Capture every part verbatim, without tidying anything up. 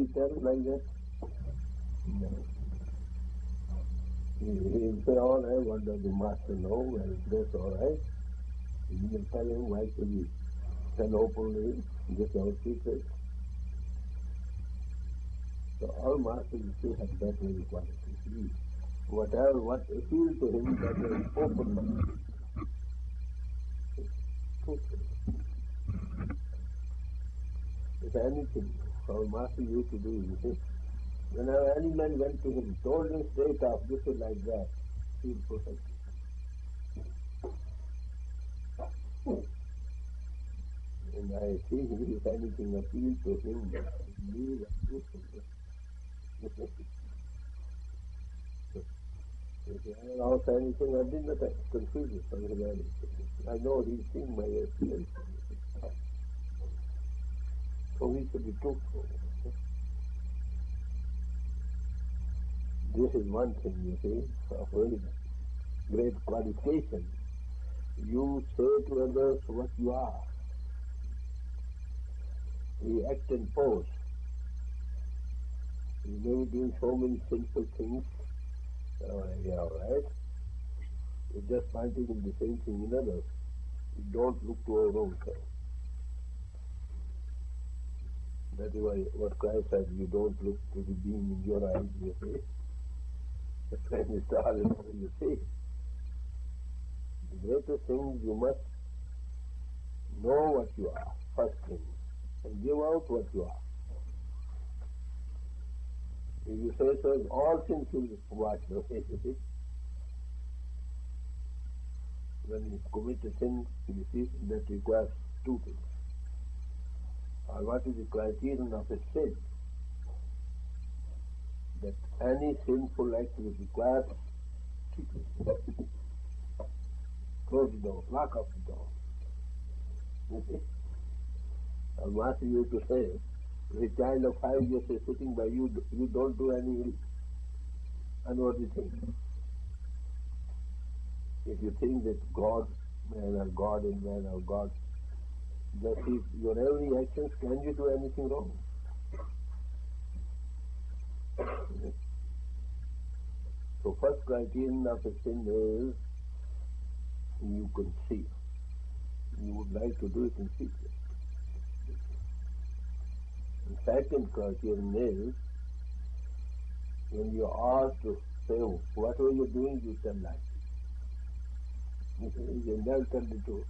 he tell like that? No. He will say, all right, what does the master know? Well, that's all right. You will tell him, why should we tell openly this our secret? So all masters still have that very quality. He, whatever, what appeals to him, that is open. If anything, our master used to do, you see, whenever any man went to him, told him straight off, this is like that, he would protect it. And I see if anything appeals to him, he is truthful. If he had also anything, I did not confuse it from his attitude. I know he's seen my experience. So he should be truthful. This is one thing, you see, of really great qualification. You say to others what you are. We act and pose. We may be doing so many simple things. Oh, yeah, all right. We're just finding the same thing in others. We don't look to our own self. That is why what Christ said, you don't look to the beam in your eyes, you see. The flame is all in all you see. The greatest thing, you must know what you are, first thing, and give out what you are. If you say so, all things will be washed away, you see. When you commit a sin, you see, that requires two things. Or what is the criterion of a sin? That any sinful act will require two things. Close the door, lock up the door. You see? Our master used to say, a child of five years is sitting by you, you don't do any unworthy thing. If you think that God, man or God and man or God, just if your every actions, can you do anything wrong? So first criterion of a sin is you can see. You would like to do it in secret. The second criterion is when you are asked to say whatever you're doing, you tell lies. You never tell the truth.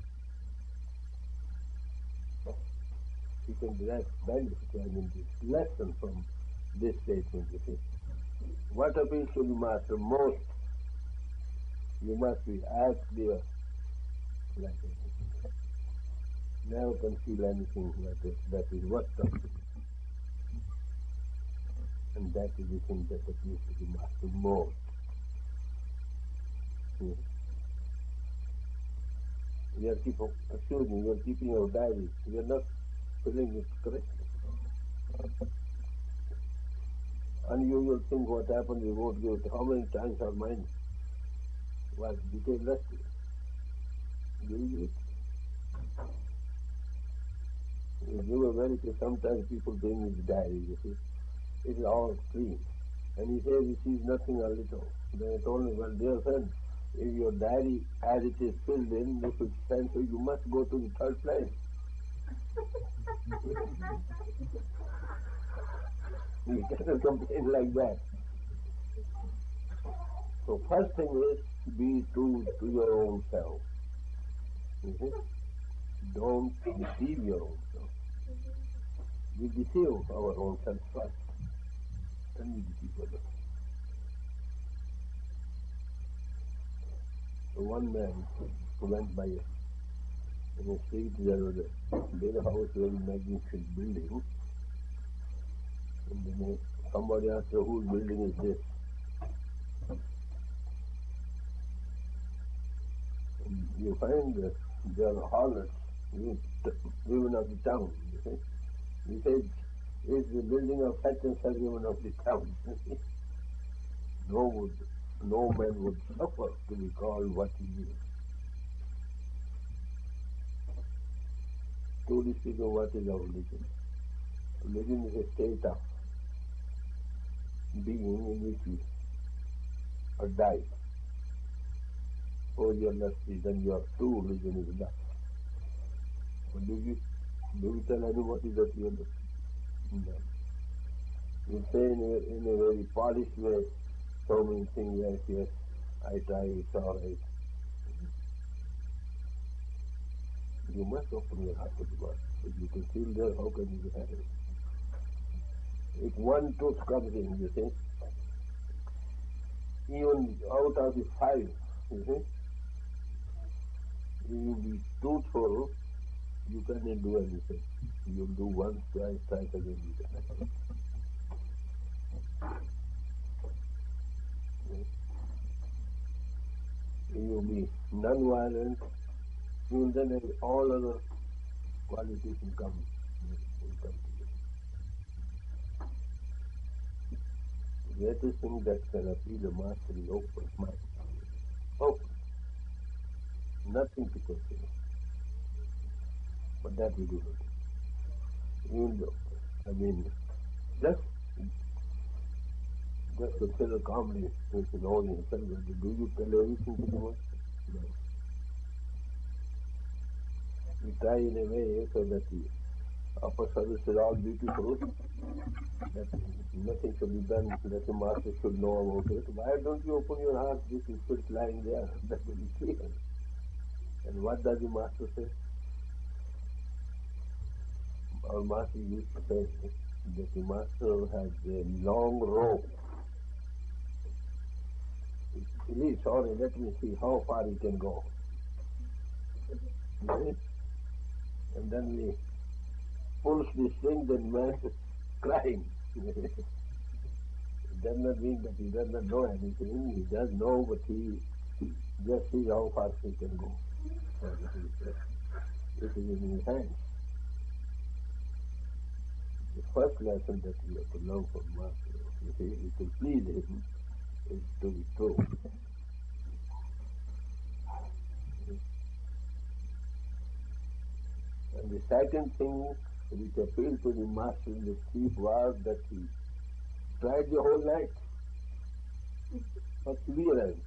You can derive benefit, I mean, this lesson from this statement, you see. What appeals to the master most? You must be as clear like this. Never conceal anything like this. That is what comes. And that is the thing that appeals to the master most. Yeah. You are keeping, excuse me, you are keeping your diary. You are not filling it correctly. Unusual thing what happened, we won't give it. How many times our mind was became restless? Do you it? You give a very, sometimes people bring his diary, you see. It is all clean. And he says he sees nothing a little. Then I told him, well, dear friend, if your diary as it is filled in, if it's spent, so you must go to the third place. You cannot complain like that. So first thing is, be true to your own self. You see? Don't deceive your own self. We deceive our own self first, then we deceive others. So one man who went by in the street, there was a big house, very magnificent building. And then somebody asked her, whose building is this? And you find that there are harlots, women of the town. You see? He said, it's the building of such and such women of the town. no, would, no man would suffer to be called what he is. Truly speaking, what is our religion? to live in a state of being in which you are died. Oh, you are not free, then your true religion is enough. But do you, do you tell anybody that you are not free? No. You say in a, in a very polished way, so many things, yes, yes, I try, it's all right. You must open your heart to the God. If you can feel there, how can you be happy? If one truth comes in, you see, even out of the five, you see, if you be truthful, you cannot do anything. You do once, twice, twice again, you cannot. If you be non-violent, even then all other qualities will come, will come to you. The greatest thing that can appeal the master is open mind. Open. Nothing to consider. But that we do not. Even though, I mean, just, just consider calmly, with an audience, do you tell everything to the master? No. We try in a way so that the upper service is all beautiful, that nothing should be done, that the master should know about it. Why don't you open your heart? This is still lying there. That will be clear. And what does the master say? Our master used to say that the master has a long rope. Please, sorry, let me see how far he can go. Right? And then we pulls the string, then man is crying. It does not mean that he does not know anything. He does know, but he just sees how far he can go. It is in his hands. The first lesson that we have to learn from Master, you see, is to please him, is to be true. And the second thing which appealed to the Master in the chief was that he tried the whole night. Perseverance.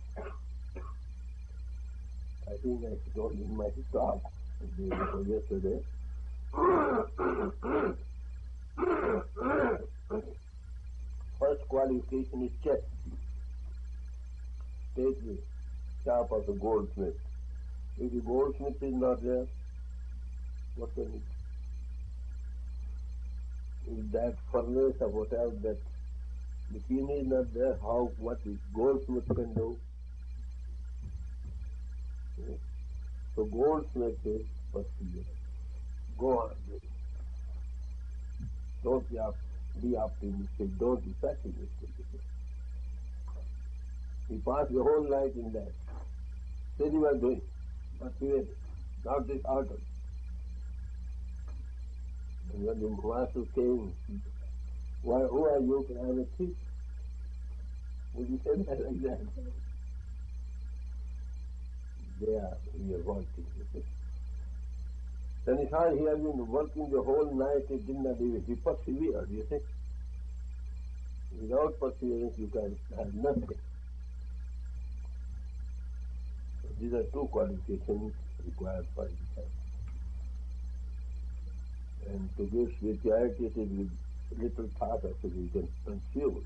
I think I told in my talk yesterday. First qualification is chastity. Take the shop of the goldsmith. If the goldsmith is not there, what can it? If that furnace or whatever, that machine is not there, how, what the goldsmith can do? So goldsmith is perseverance. Go on. Don't be, up, be optimistic, don't be pessimistic. He passed the whole night in that. Said you are doing, perseverance, not this altar. And when the master came, why, who are you? I am a thief. Would you say that like that? They are, we are working. Then he saw he has been working the whole night, he did not even, he persevered, you see. Without perseverance you can have nothing. So these are two qualifications required for it. And to give spirituality, it is with little thought of it, we can consume.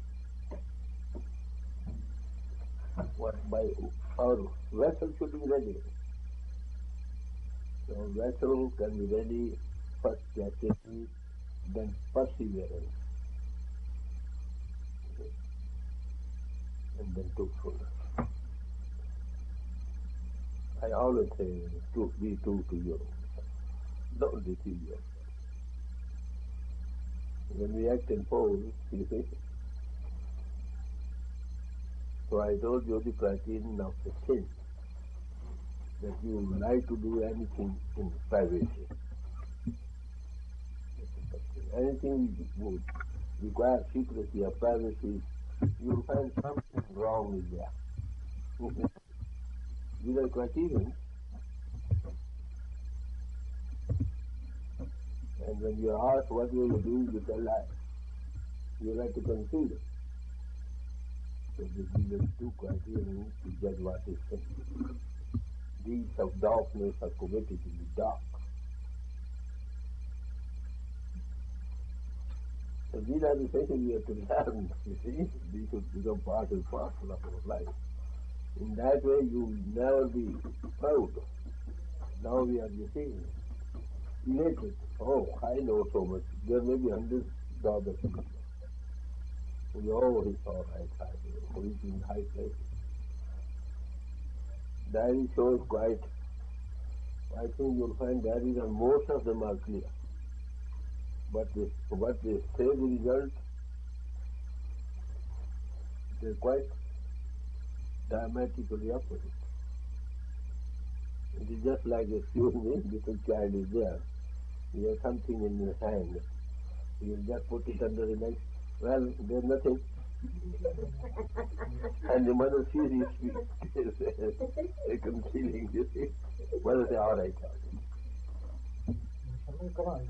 What by our vessel should be ready. So vessel can be ready, first chastity, then perseverance, and then truthfulness. I always say, truth, be true to you. Don't deceive yourself. When we act in pose, you see. So I told you the criterion of the sin, that you like to do anything in privacy. Anything would require secrecy or privacy, you'll find something wrong with that. These are criterion. And when you ask what will you do, you tell lie. You like to conceal it. So these are two criteria to judge what is sin. Deeds of darkness are committed in the dark. So these are the things we have to learn, you see. These should become part and parcel of our life. In that way you will never be proud. Now we are, you see, elated. Oh, I know so much. There may be hundreds of other people. We all is all right, I reach in high places. Diary shows quite, I think you'll find diaries and most of them are clear. But they, what they say the result, they're quite diametrically opposite. It is just like, excuse me, little child is there. He has something in his hand. He will just put it under the leg. Well, there's nothing. And the mother sees his feet concealing, you see. Mother says, all right, all right.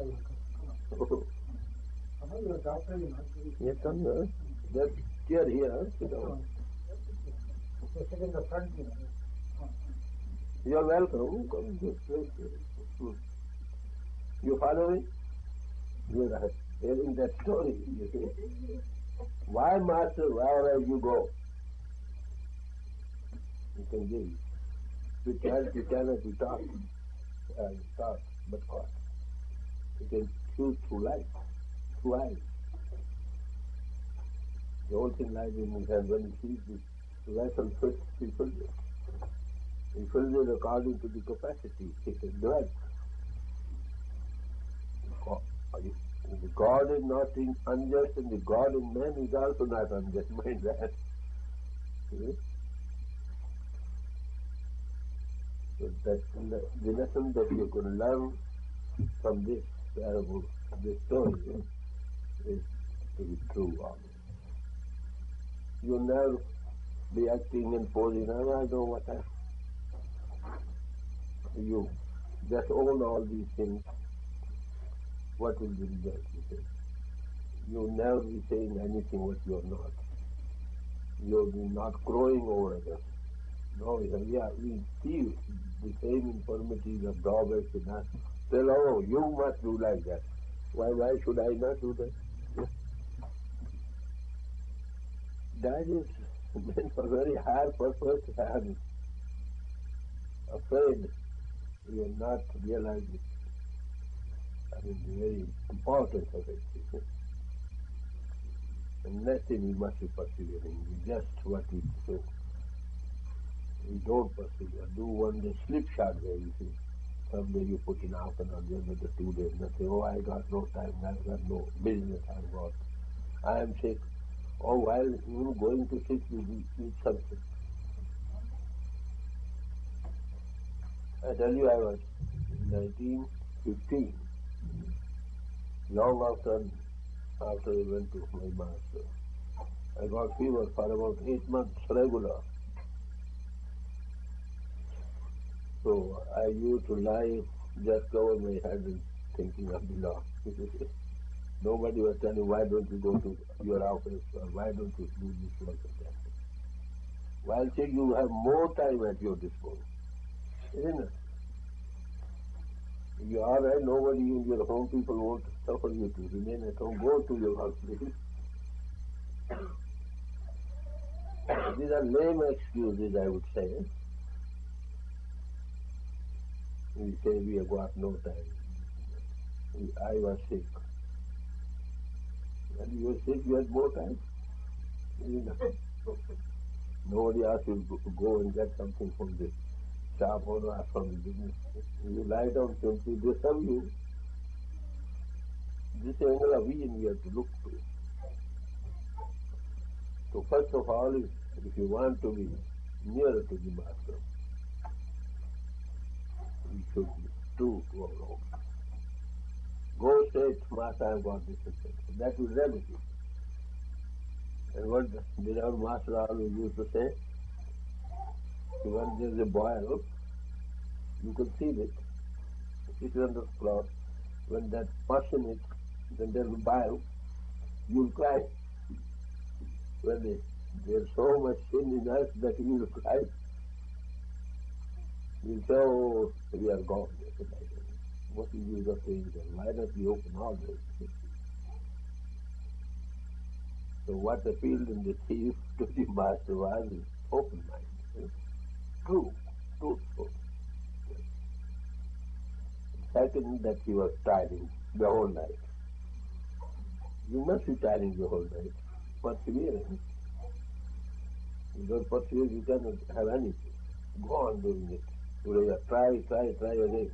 Yes, come here. That chair here, sit down. Sit in the front here. You're welcome. Come this. You follow me? You are hearing that story, you see. Why, Master, wherever you go? You can give. Spirituality cannot be taught, uh, taught but caught. You can choose through life, through eyes. The whole thing lies in his hand. When he sees this vessel fit, he fills it. He fills it according to the capacity he can dwell. The God is not unjust, and the God in man is also not unjust. Mind that. See? So that the lesson that you can learn from this parable, this story, is to be true always. You never be acting and posing, and I know what I. You just own all these things. What will be the result, you say? You'll never be saying anything what you're not. You'll be not growing over others. No, yeah, we see the same infirmities of drawbacks in us. Tell, oh, you must do like that. Why, why should I not do that? That is meant for very high purpose, and afraid you will not realize it. I mean, the very importance of it. And next thing we must be persevering. We just what we do. We don't persevere. Do one day slipshod way, you see. Someday you put in half an hour, the other two days, and say, oh, I got no time, I got no business, I've got. I am sick. Oh, while you going to sick, you eat something. I tell you, I was in nineteen fifteen. Long after, after I went to my master, I got fever for about eight months regular. So I used to lie, just cover my head and thinking of the law. Nobody was telling, why don't you go to your office, or why don't you do this work or that. While say you have more time at your disposal, isn't it? You are right, nobody in your home people won't suffer you to remain at home. Go to your workplace. These are lame excuses, I would say. We say we have got no time. I was sick. When you were sick, you had more time. Nobody asked you to go and get something from the shop or from the business. You lie down simply, they serve you. This angle of vision we have to look to. So first of all, if, if you want to be nearer to the Master, we should be true to our own. Go straight, Master, I have got this and that. That will remedy. And what did our Master always used to say? When there is a boil, you can see it. It is under the cloth. when that person is, then there will bow, you'll cry. When they, there's so much sin in us that we will cry. We'll say, oh, we are gone. What is the use of saying that? Why not we open all this? So what appealed in the thief to the master was open mind. True, truthful. Second, that he was tiring the whole night. You must be tiring the whole night. Persevering. You don't persevere, you cannot have anything. Go on doing it. You try, try, try again.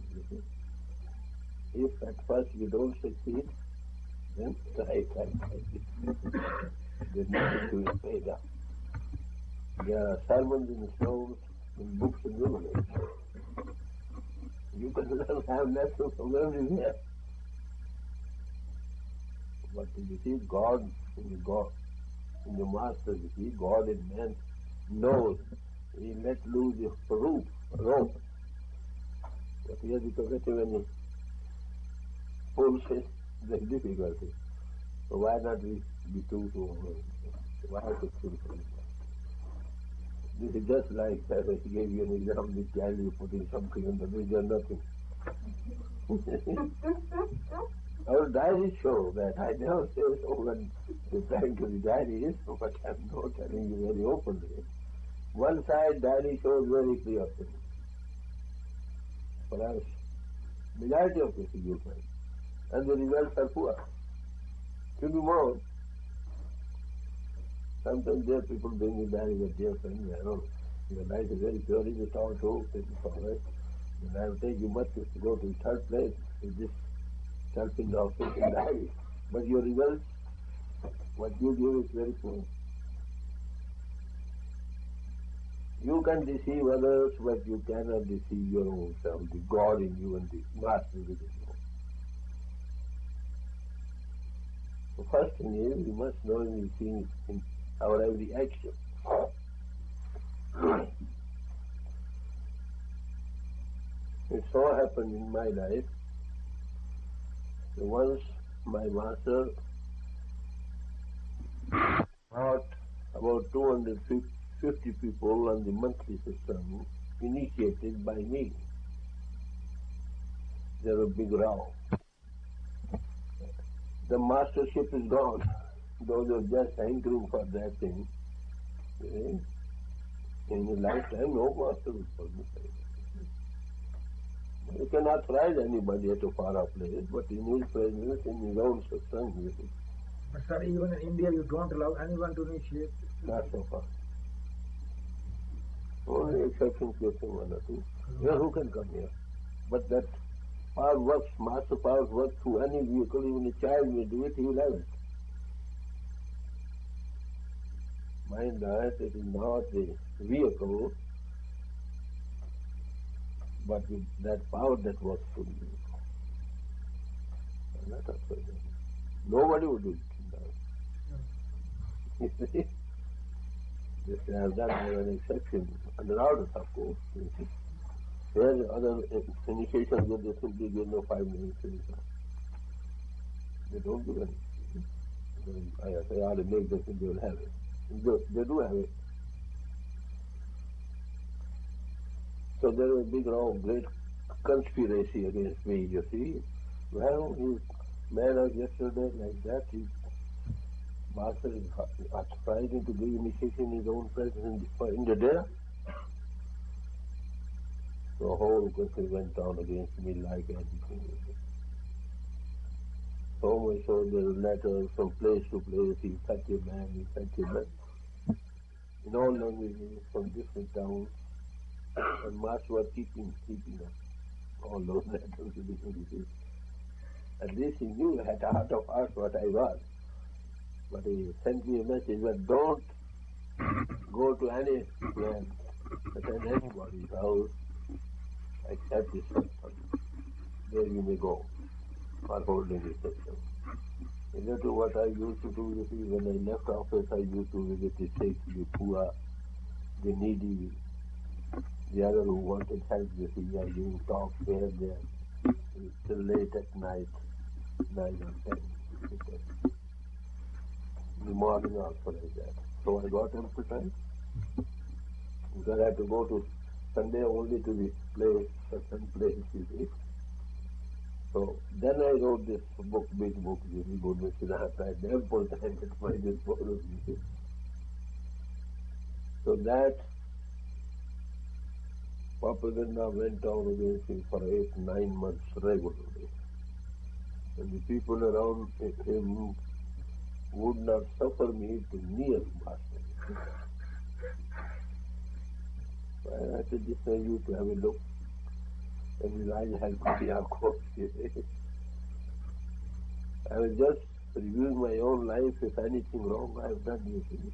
If at first you don't succeed, then try, try, try. There's nothing to be paid up. There are sermons in stones, in books and rulers. You can learn, have lessons from everywhere. But you see, God in the God, in the Master, you see, God in man knows. He let loose the rope, rope. But here because of any pulses, there's difficulty. So why not we be true to why to feel This is just like that I gave you an example, the child you put in something and the result nothing. Our diaries show that. I never say so when replying to the diaries, but I'm not telling you very openly. One side diary shows very clear things. Perhaps majority of cases you'll find. And the results are poor. Should be more. Sometimes there are people bring me diary with dear friends, I know, your life is very pure, it's all true, it's all right. And I will take you must go to the third place with this self-in of in diary. But your results, what you give is very poor. You can deceive others, but you cannot deceive your own self, the God in you and the Master within you. The first thing is, you must know these things in our every action. It so happened in my life that once my master brought about two hundred fifty people on the monthly system initiated by me. There was a big row. The mastership is gone. Those are just hankering for that thing. Eh? In a lifetime, no master will permit it. You can authorize anybody at a far-off place, but in his presence, in his own satsang, But sir, even in India, you don't allow anyone to initiate. not so far. Only exceptions, you think one or two. Here, who can come here? But that power works, master power works through any vehicle, even a child may do it, he will have it. Mind that it is not the vehicle, but with that power that works through the vehicle. And that also, nobody would do it. You see? Just as that I have an exception, under orders, of course. You see. There are other initiations where they simply give no five minutes. They don't give anything. I say, I'll make this and they will have it. They, they do have it. So there is a big, wrong, great conspiracy against me, you see. Well, his man of yesterday like that, his master is aspiring to give initiation in his own presence in the, in the day. The whole country went down against me like anything. So much so there are letters from place to place, he's such a man, he's such a man. In all languages, from different towns. And master was keeping, keeping up all those letters to different places. At least he knew at the heart of hearts what I was. But he sent me a message that don't go to any place, attend anybody's house, except this person. There you may go for holding reception. Similar to what I used to do, you see, when I left office, I used to visit the sick, the poor, the needy, the other who wanted help, you see, I giving talks here and there. till late at night, nine or ten. In the morning also like that. So I got appetite. Because I had to go to Sunday only to the place, certain place, you see. So then I wrote this book, big book, really good, which is I tried ample time to find this book, you see. So that propaganda went on against him for eight, nine months regularly. And the people around him would not suffer me to near Master. So I said, this is you to have a look. And his eyes had got I was just reviewing my own life. If anything wrong I have done, you see.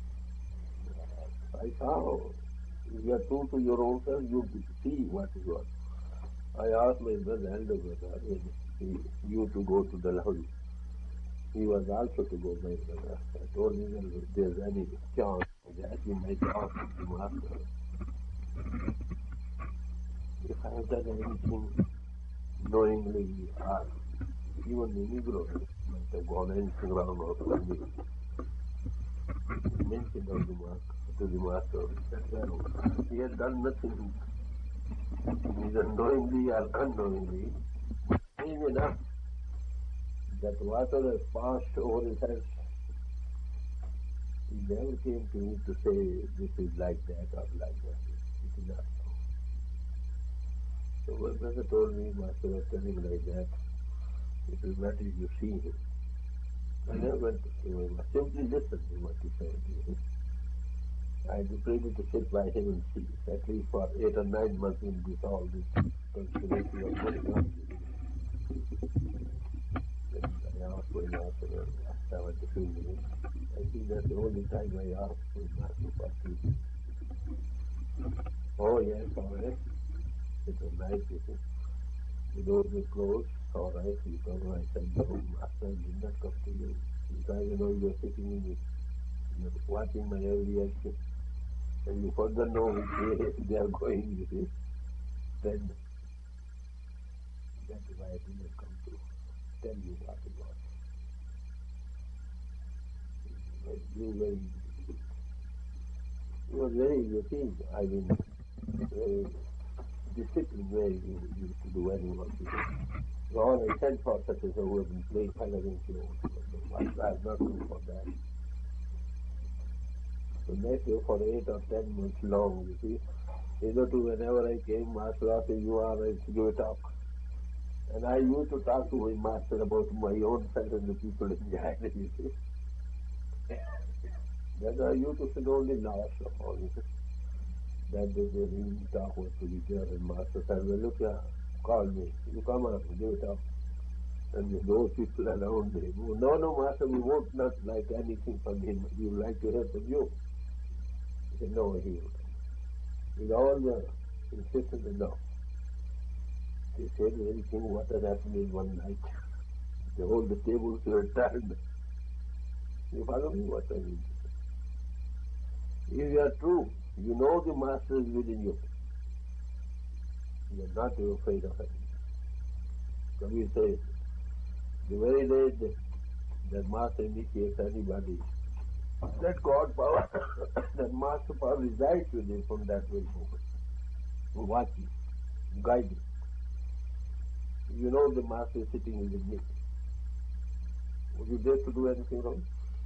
I saw, if you are true to your own self, you see what is what. I asked my brother, elder brother, you to go to the Lahori. He was also to go, my brother. I told him if there's any chance that you might ask the Master if I have done anything knowingly or even the Negro might have gone anything wrong or something. He mentioned of the Master, to the Master that well, he had done nothing, either knowingly or unknowingly. Saying enough that whatever has passed over his head, he never came to me to say this is like that or like that. It is not so. So my brother told me, Master was telling like that, it is better if you see him. I never went to see him. I simply listened to what he said. I had the privilege to sit by him and see, at least for eight or nine months in this all this conspiracy was going on. And I asked my Master last time at the funeral. I think that's the only time I asked my Master for peace. Oh yes, all right. It was nice, you see. The doors were closed. All right, you come. I said, no, Master, I did not come to you. Because you know you're sitting in it. You're watching my every action. And you further know which way they are going, you see. Then that is why I did not come to tell you what it was. But you very, you were very, you see, I mean, very disciplined way you used to do any work. So all I said for such as who have been playing fun against you, I have not come for that. So next year for eight or ten months long, you see, hitherto whenever I came, Master asked, you are, I give a talk. And I used to talk to my Master about my own self and the people in China, you see. Then I used to sit only last of all, you see. That day they didn't talk was to be there, and Master said, well, look here, call me. You come on, give it up. And those people around him, no, no, Master, we won't not like anything from him. We would like to hear from you. He said, no, he would. With all the insistence, no. They said everything what had happened in one night. The whole the tables were turned. You follow me what I mean? If you are true, you know the Master is within you. You are not afraid of it. Kabir says, the very day that, that Master initiates anybody, that God power, that Master power resides with him from that very moment. Watching, guiding. You know the Master is sitting with me. Would you dare to do anything wrong?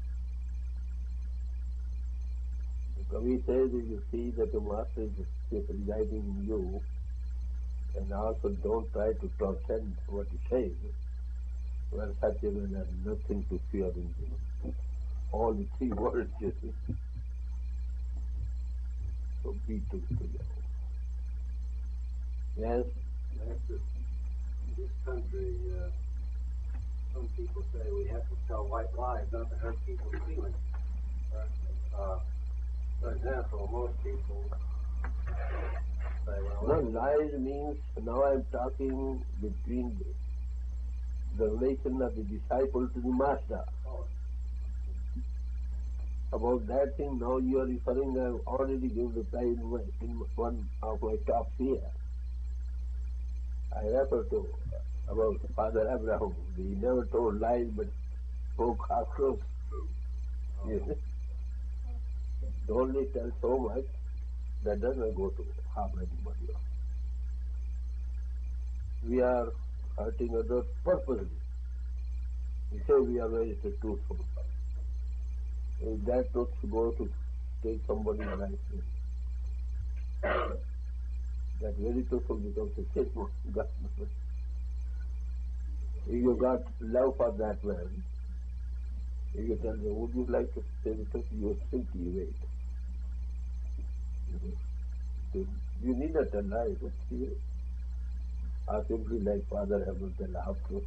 The Kabir says, if you see that the Master is residing in you, and also don't try to transcend what he says, well, such a man has nothing to fear in him. All the three words, you see. So be true to you. Yes? Master, in this country, uh, some people say we have to tell white lies not to hurt people's feelings. Uh, for example, most people say, well... No, lies means, now I'm talking between the, the relation of the disciple to the Master. Oh. About that thing, now you are referring, I have already given reply in, my, in one of my talks here. I refer to about Father Abraham. He never told lies but spoke half truth. Yes. They only tell so much that doesn't go to harm anybody else. We are hurting others purposely. We say we are very truthful. If that truth goes to take somebody's life, that very truthful becomes a sin. If you got love for that man, if you tell them, would you like to say the truth, you simply wait. You need not tell lies, but you are simply like Father Abraham tell half truth.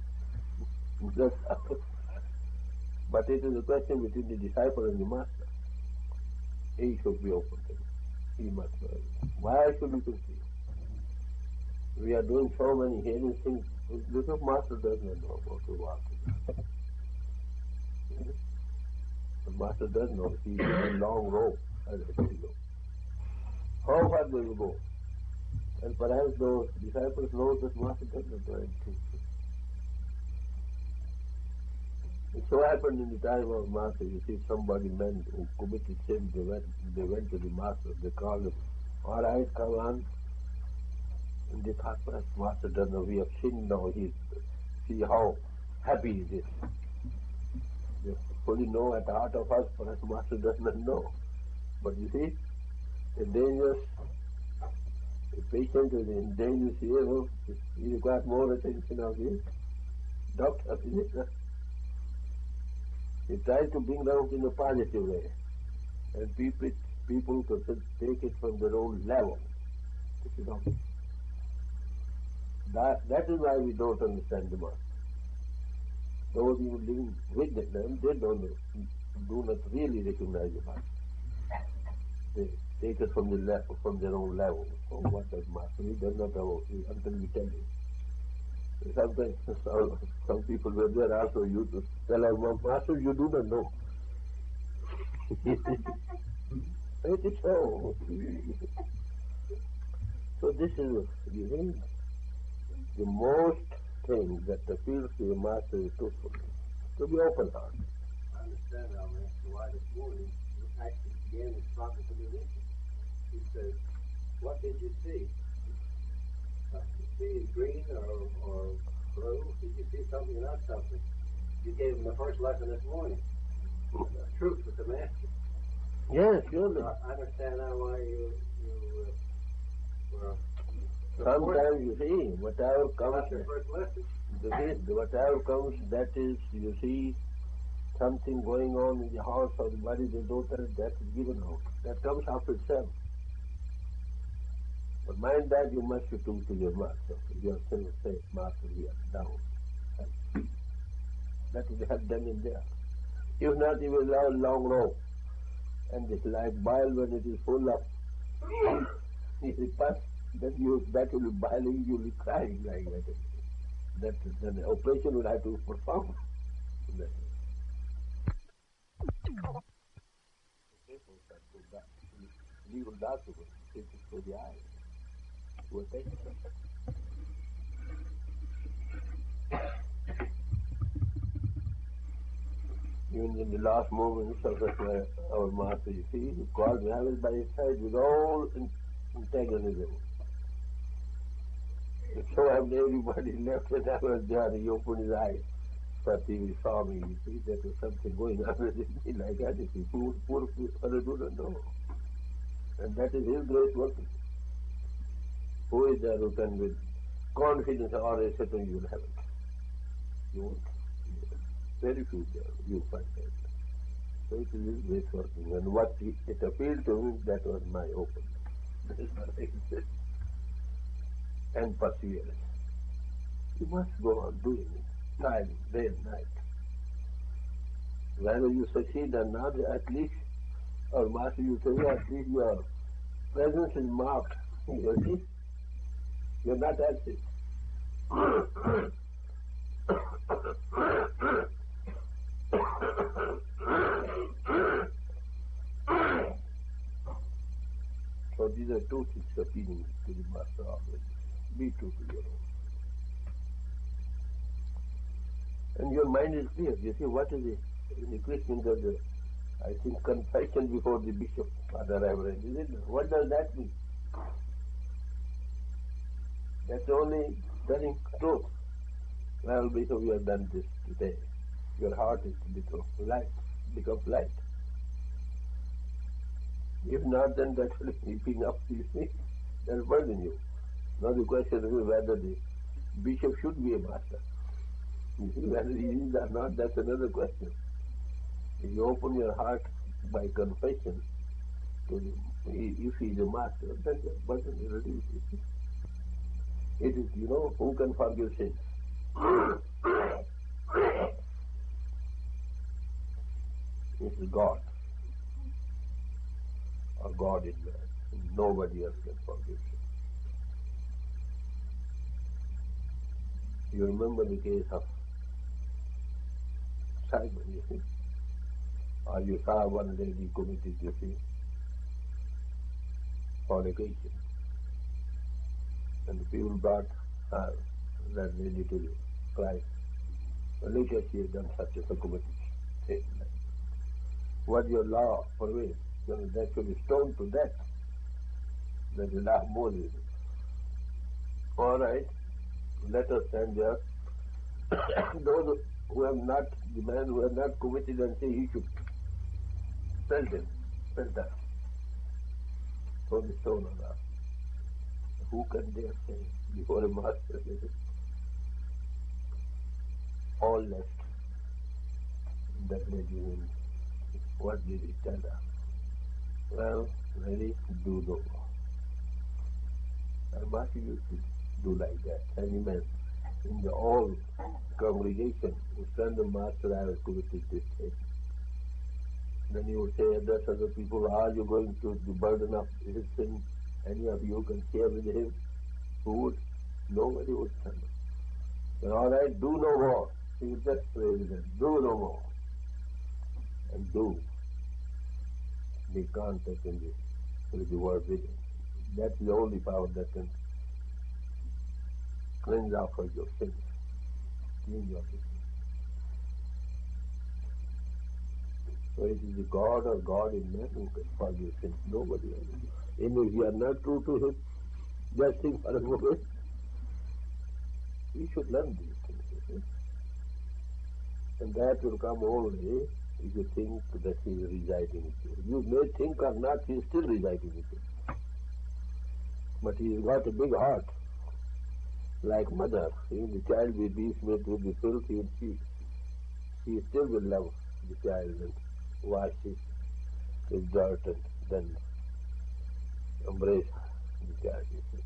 But it is a question between the disciple and the master. He should be open to it. He must know it. Why should we conceal? We are doing so many hidden things. The master does not know about to walk. The master does know. He has a long rope as it will go. How far they will go? And perhaps those disciples know that master does not know anything. It so happened in the time of Master, you see somebody men who committed sin, they went, they went to the Master, they called him, all right, come on. And they thought, perhaps Master doesn't know, we have sinned now, he, see how happy he is. They fully know at the heart of us, perhaps Master does not know. But you see, the dangerous, the patient is in dangerous here, he requires more attention of his doctor, isn't it? He tries to bring down in a positive way, and people, people can take it from their own level. You know? That, that is why we don't understand the Master. Those who are living with them, they don't do not really recognize the Master. They take it from the level, from their own level. So what does Master? He does not know until we tell him. Sometimes some, some people were there also used to tell our Master, you do not know. It is so. So this is, you think, the most thing that appeals to the Master is truthful, to be open-hearted. I understand now, Master, why this morning you actually began his talking to the Richard. He says, what did you see? Uh, did you see green or, or blue? Did you see something or not something? You gave him the first lesson this morning. The truth with the Master. Yes, surely. So I understand now why you, you uh, were... Sometimes you see, whatever comes, the first lesson. The, whatever comes, that is, you see, something going on in the house or the body, the daughter, that is given out. That comes after itself. But mind that you must be true to your Master. You are still say, Master, we are down. That will help them in there. If not, you will allow long rope. And this like bile when it is full of pus, that you that will be biling, you will be crying like that. That then the operation will have to perform. Legal document, it is for the eye. To attention. Even in the last moments of our Master, you see, he called me, I was by his side with all antagonism. It so happened everybody left and I was there, he opened his eyes. But he saw me, you see, there was something going on with me like that. You see, poor, poor fellow do not know. And that is his great working. Who is there who can with confidence or a certain you will have it? You won't. Very few there, you find that. So it is his great working. And what he, it appealed to me, that was my open. That is what I said. And perseverance. You must go on doing it, time, day and night. Whether you succeed or not, at least, or Master, you say, at least your presence is marked. You see? You're not absent. So these are two things appealing to the Master always. Be true to your own. And your mind is clear. You see, what is it? In the Christian church, I think confession before the bishop, Father Reverend, isn't it? What does that mean? That's only telling truth. Well, Bishop, you have done this today. Your heart is to become light, become light. If not, then that will be heaping up, you see, that burden you. Now the question is whether the bishop should be a master. You see, whether he is or not, that's another question. If you open your heart by confession to the, if he is a master, then the burden is reduced. It is, you know, who can forgive sins? It is God, or God in man. Nobody else can forgive sins. You remember the case of Simon, you see, or you saw one lady committed, you see, fornication. And the people brought her, that lady to Christ. And look at she has done such a committed thing. What your law forbids, that should be stoned to death. That is the law of Moses. All right, let us stand there. Those who have not, the man who have not committed, and say he should pelt him, pelt her, throw the stone on her. Who can dare say before a master? All left that lady. What did he tell her? Well, lady, do no more. I'm asking you to do like that. Any man in the whole congregation who stand the master, I have committed this thing. Then you would say, address other people, are you going to the burden of his sin? Any of you can share with him? Who would? Nobody would stand up. Then all right, do no more. He would just pray with them, do no more. And do. Be contact in the, with the word with him. That's the only power that can cleanse off of your sins. Cleanse your sins. So it is the God or God in man who can forgive sins. Nobody else. And if you are not true to him, just think for a moment. We should learn these things. You see? And that will come only if you think that he is residing with you. You may think or not, he is still residing with you. But he has got a big heart, like mother. Even the child will be smitten with the filth, he, she, she still will love the child and wash it with dirt and then embrace the child, you see.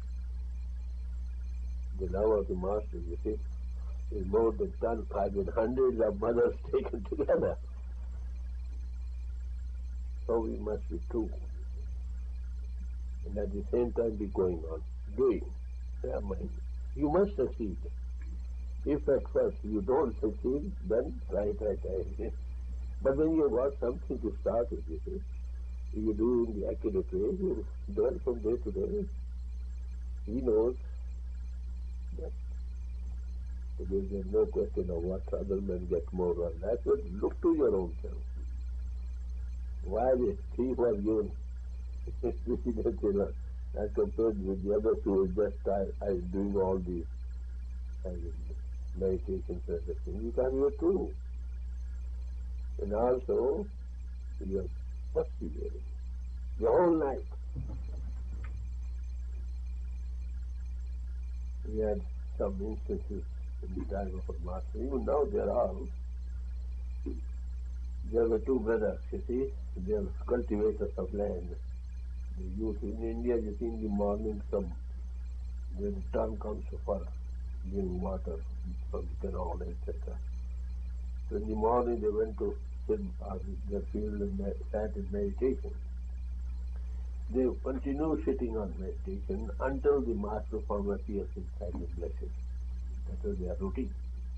The love of the master, you see, is more than ten, I mean hundreds of mothers taken together. So we must be true. And at the same time be going on, doing. You must succeed. If at first you don't succeed, then try, try, try. But when you got something to start with, you see, if you do in the accurate way, you learn from day to day. He knows that there is no question of what other men get more or less, but look to your own self. Why the thief was given as compared with the other two, just I, I doing all these I mean, meditations and everything. You can be true. And also, you are persevering your whole life. We had some instances in the time of our master. Even now there are. There were two brothers, you see, they are cultivators of land. They used in India, you see, in the morning, some the turn comes for giving water from the canal, et cetera. So in the morning they went to sit on their field and they sat in meditation. They continue sitting on meditation until the master form appears inside the blessed. That was their routine.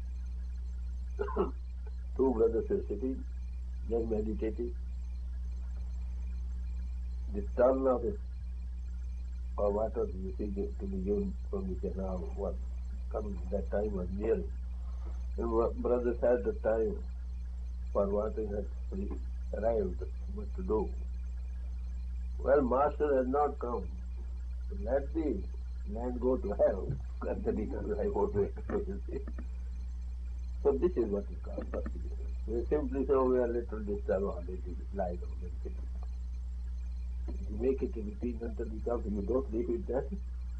Two brothers were sitting, just meditating. The turn of a or water you see to be given from the canal was coming, that time was nearing. And brothers had the time for watering had arrived, what to do. Well, Master has not come. Let the land go to hell. That's the eternal high water. So this is what is called perseverance. We simply say, oh, we are little disturbed on it, it is lie down and finish. You make it a routine until you come, you don't leave it there.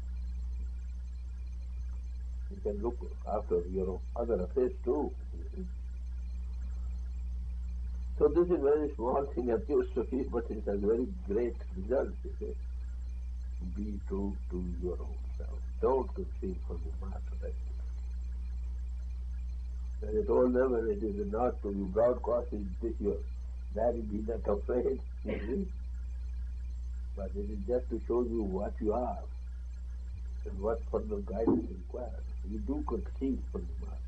You can look after your other affairs too. So this is a very small thing appears to be, but it has very great results. Be true to your own self. Don't conceal from the Master. And I told them, and it is not to be broadcast in this year. Daddy, be not afraid, you see. But it is just to show you what you are and what further guidance is required. You do conceal from the Master.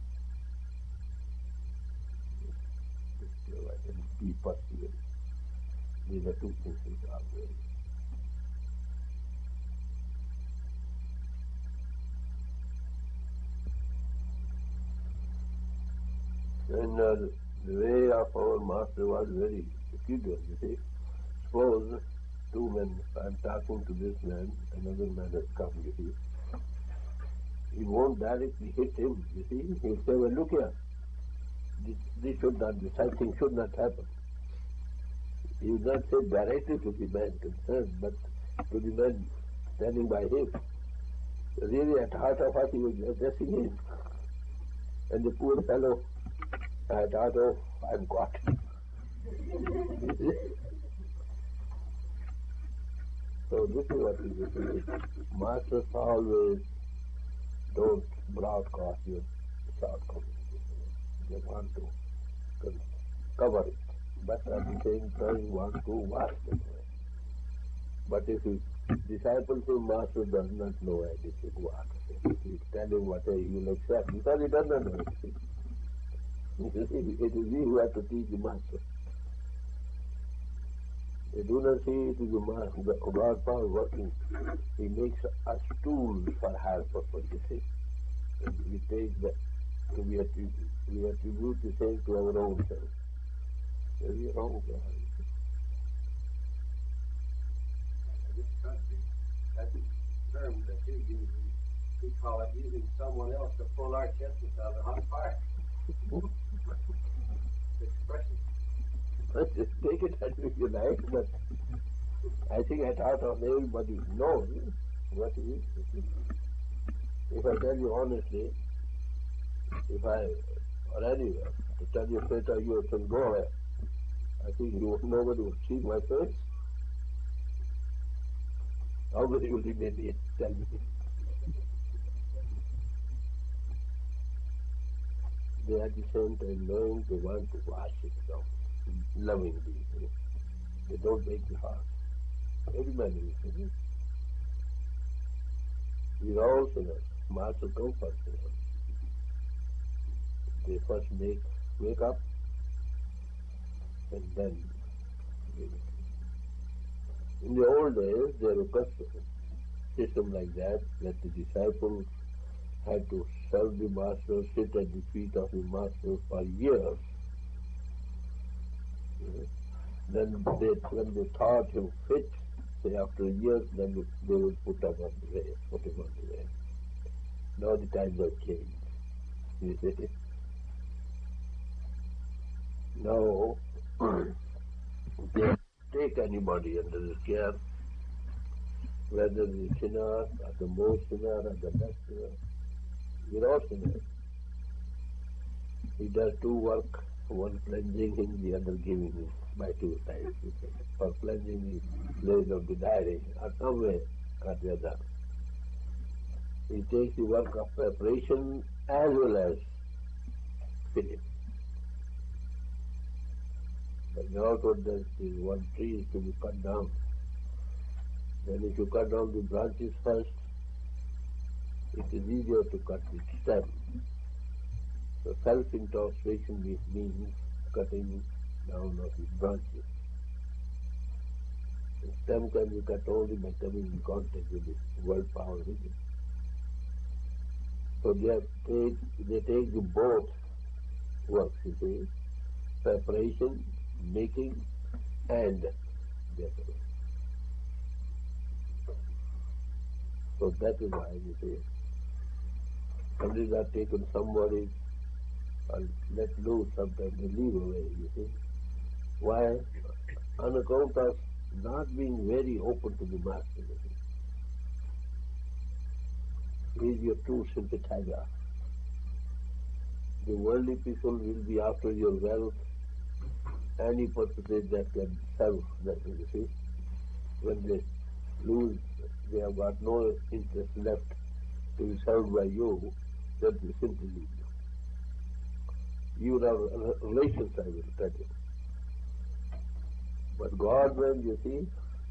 And be perseverant. These are two things which are very. And uh, the way of our Master was very peculiar, you see. Suppose two men, I am talking to this man, another man has come, you see. He won't directly hit him, you see. He'll say, well, look here, this, this should not, this thing should not happen. He will not say directly to the man concerned, but to the man standing by him. Really at heart of heart he was addressing him. And the poor fellow, I thought, oh, I'm caught. So this is what is it. Masters always don't broadcast your shortcomings. They want to cover it, but at the same time want to wash them away. But if his disciples whom Master does not know anything, what? He's telling what he will accept, because he does not know anything. It is we who have to teach the Master. They do not see it is the Master, God power working. He makes us tools for higher purpose, you see. And we take that, we attribute, we attribute the same to our own self. Very wrong. This country, that term that you use, we call it using someone else to pull our chests out of the hot fire. Expression. Just take it as you like, but I think I thought of everybody knows what it is. If I tell you honestly, if I, or anywhere, to tell you straight out, you can go away, I think you, nobody would see my face. Nobody will remain here, tell me. They at the same time knowing they want to wash it down, lovingly. They don't make the heart. Everybody is sinners. We are all sinners. Master come first sinners. They first make wake up and then give it. In the old days there was a system like that, that the disciples had to serve the Master, sit at the feet of the Master for years. Then they, when they thought him fit, say after years, then they would put him on the way, put him on the way. Now the times have changed. You see? Now they take anybody under his care, whether the sinner or the most sinner or the best sinner. We're all sinners. He does two work, one cleansing him, the other giving him by two sides. For cleansing the place of the diary, or some way or the other. He takes the work of preparation as well as filling. But now what does is one tree is to be cut down. Then if you cut down the branches first, it is easier to cut the stem. So self-introspection means cutting down of the branches. Stem can be cut only by coming in contact with this world power within. So they have take they take the both works, you see, preparation, making, and decoration. So that is why you see, somebody is not taken, somebody or let loose, sometimes they leave away, you see. Why? On account of not being very open to the master. You see. He is your true sympathizer. The worldly people will be after your wealth, any purposes that can serve them, you see. When they lose, they have got no interest left to be served by you, then they simply leave you. You have relations, I will tell you. But God, when you see,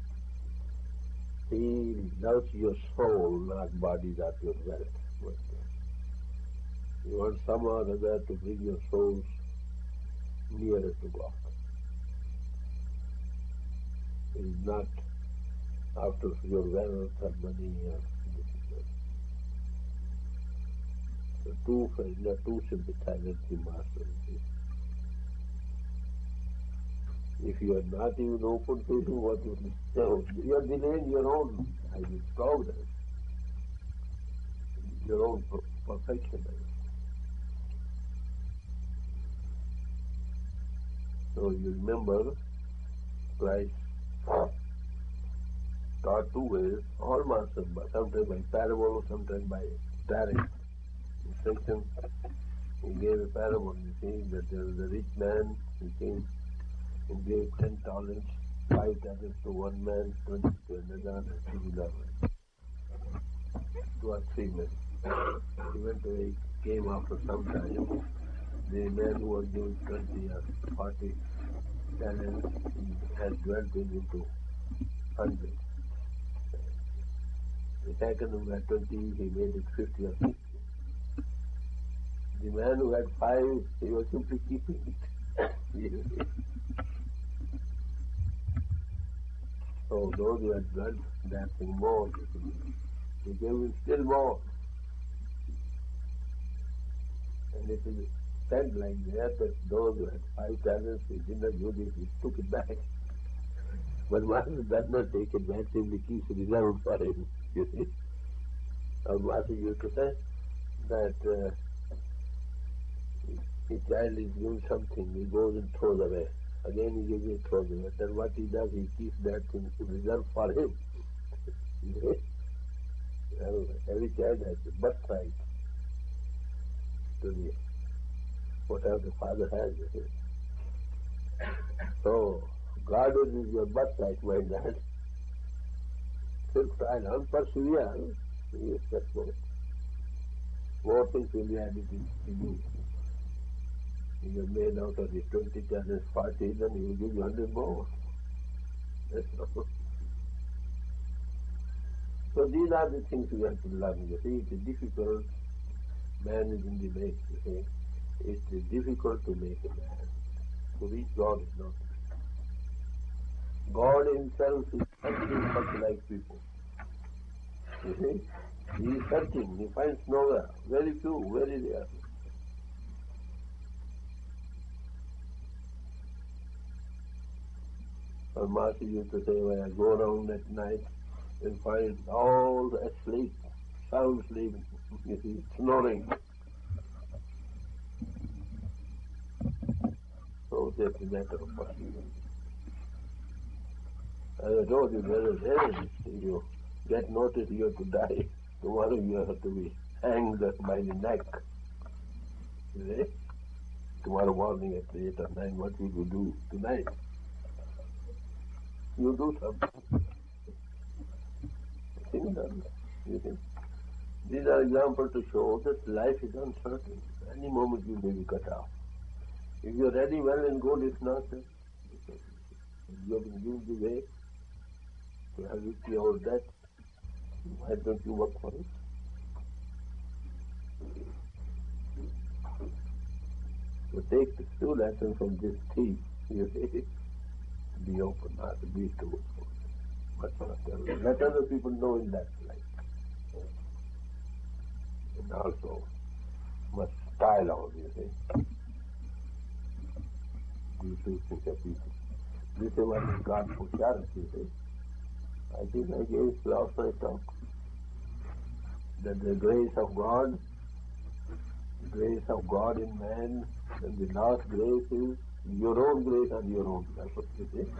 He loves your soul, not body, not your wealth. But you want some or other to bring your souls nearer to God. He is not after your wealth or money or this and that. The two friends, the two sympathizers, the master. If you are not even open to do what you do, you are delaying your own, I mean, progress, your own perfection. So you remember, Christ taught two ways, all masters, sometimes by parable, sometimes by direct instruction. He gave a parable, you see, that there was a rich man, he came and gave ten talents, five talents to one man, twenty to another, and similar two or three men. He went away, came after some time. The man who was given twenty or forty talents, he had dwelt in into hundred. The second who had twenty, he made it fifty or sixty. The man who had five, he was simply keeping it. So those who had dwelt dancing more, he gave him still more. And it is said like that, that those who had five talents, he did not use it, he took it back. But Master does not take it back, simply keeps it reserved for him, you see. Our Master used to say that uh, a child is given something, he goes and throws away. Again he gives it, throws away. Then what he does, he keeps that thing reserved for him. You see? Well, every child has a birthright to the whatever the father has. You see? So, God is your birthright, my dad. Still try and persevere. Yes, that's what. More things will be added to you. If you are made out of the twenty talents, forty, then he will give you one hundred more. That's all. So these are the things we have to learn. You see, it is difficult. Man is in the make, you see. It is difficult to make a man. To reach God is not. God himself is searching much like people. You see? He is searching, he finds nowhere. Very few, very rare. Our Master used to say, when I go around at night and find all asleep, sound sleep, you see, snoring. So that's a matter of perseverance. As I told you, there is evidence. If you get notice, you have to die. Tomorrow you have to be hanged by the neck. You see? Tomorrow morning at eight or nine, what will you do tonight? You do something. Similar, you see. These are examples to show that life is uncertain. Any moment you may be cut off. If you are ready, well and good. If not, you have been given the way to have victory over death. Why don't you work for it? So take the true lesson from this thief. You see, be open hearted, be truthful. But let other people know in that light. And also must style out, you see. You should think of people. This is what is God for charity, you see. I think I gave last night talk that the grace of God, grace of God in man, and the last grace is your own grace and your own. That's what you say.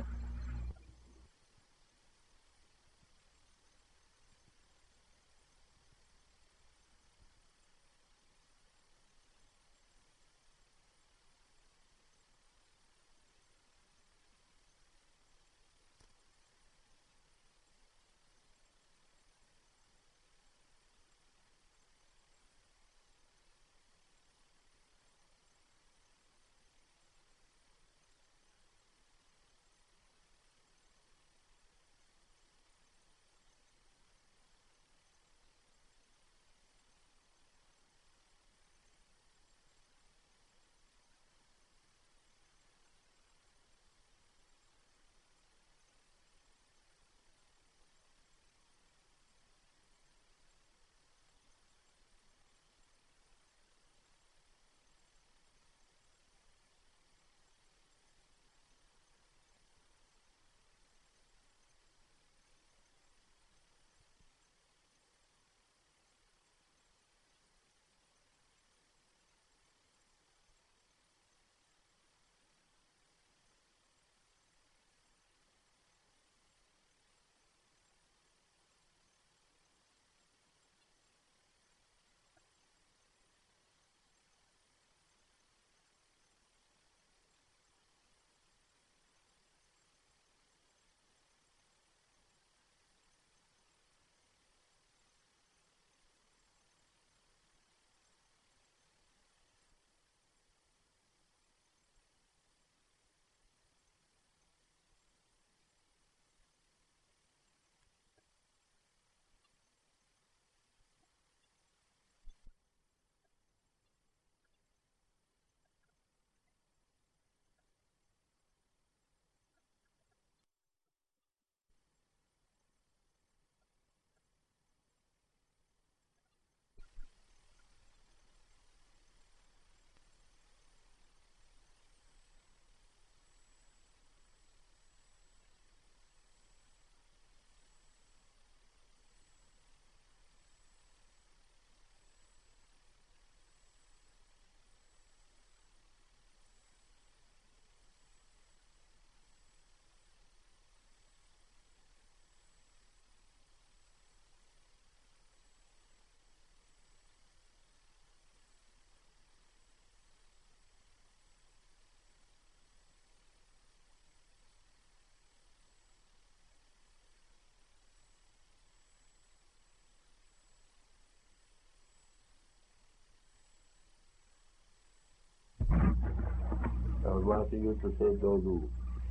I was wanting you to say those who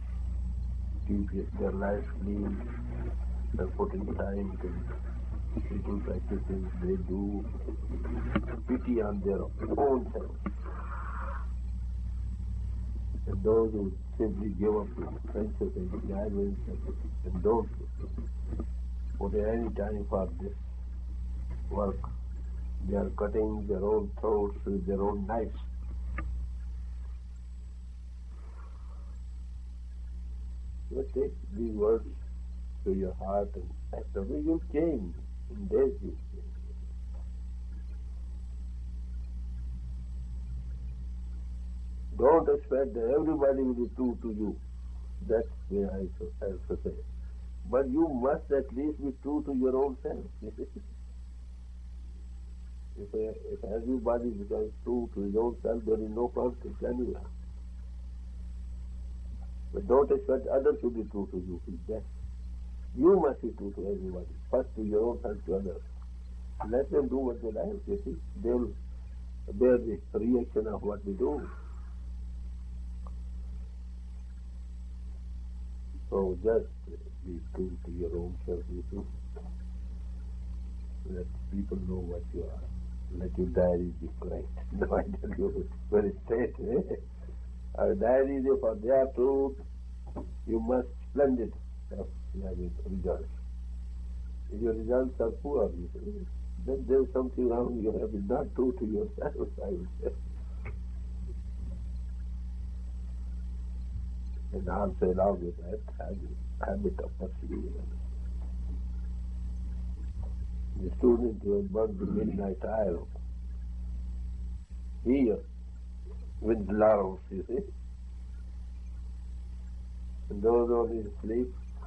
keep their life clean and put in time to spiritual practices, they do pity on their own self. And those who simply give up to friendship and enjoyment and don't put any time for this work, they are cutting their own throats with their own knives. You take these words to your heart and act of it, you'll change. In days you'll change. Don't expect that everybody will be true to you. That's where I also say. But you must at least be true to your own self. If, if everybody becomes true to his own self, there is no conflict anywhere. But don't expect others to be true to you. That you must be true to everybody. First to your own self, to others. Let them do what they like, you see. They'll bear the reaction of what we do. So just be true to your own self, you see. Let people know what you are. Let your diary be correct. No, I tell you very straight. Eh? Our diaries, if they are truth, you must splendid. I mean, results. If your results are poor, then there's something wrong. You have been not true to yourself, I would say. And also along with that habit of perseverance. The student who has burnt the midnight oil, here, with laurels, you see. And those on his sleep,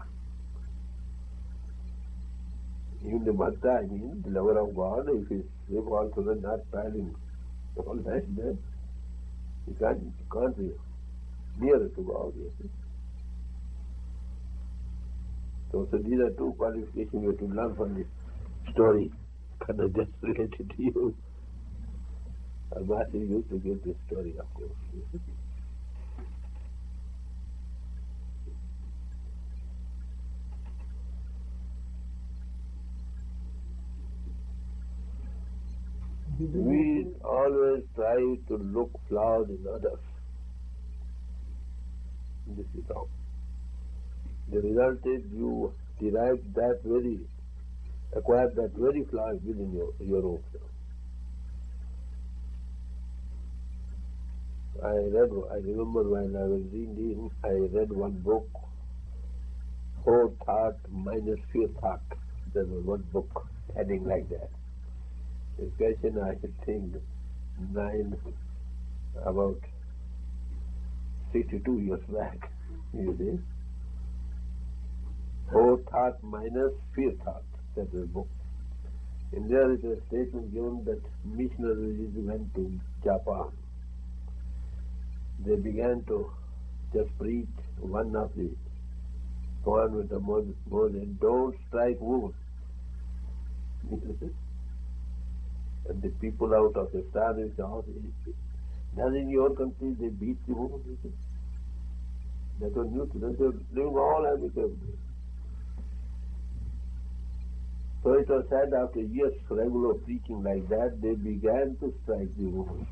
even the Bhatta, I mean, the lover of God, if his sleep also is not padding all that, then he can't, he can't be nearer to God, you see. So, so these are two qualifications you have to learn from this story. Kind of just related to you. Our master used to give this story, of course. We always try to look flawed in others. This is wrong. The result is you derive that very, acquire that very flaw within your, your own self. I read, I remember when I was reading, I read one book, Whole Thought Minus Fear Thought. There was one book heading like that. The question, I think, nine, about sixty-two years back, you see. Whole Thought Minus Fear Thought, that was the book. In there is a statement given that missionaries went to Japan. They began to just preach one of the poem with the Moses, don't strike women. And the people out of the astonishment, does in your country they beat the women? That was new to them. They were living all amicably. So it was said after years regular preaching like that, they began to strike the women.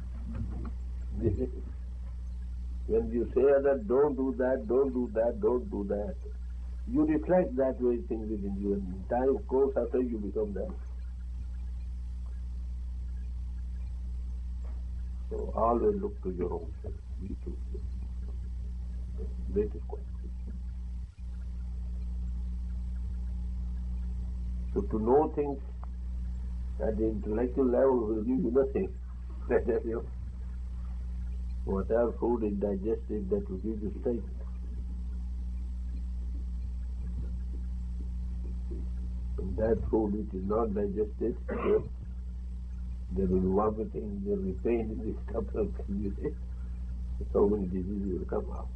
When you say that, don't do that, don't do that, don't do that, you reflect that very thing within you, and in time, of course, after you become that. So always look to your own self. Be true. That is quite good. So to know things at the intellectual level will give you nothing. I tell you. Whatever food is digested, that will give you strength. And that food which is not digested, there will be vomiting, there will be pain in the stomach, you see. So many diseases will come out.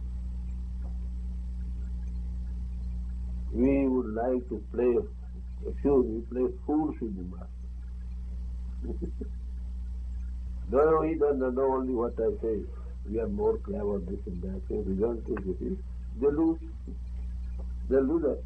We would like to play, sure, we play fools with the master. No, no, he doesn't know only what I say. We are more clever, this and that. The result is, you see, they lose. They lose us.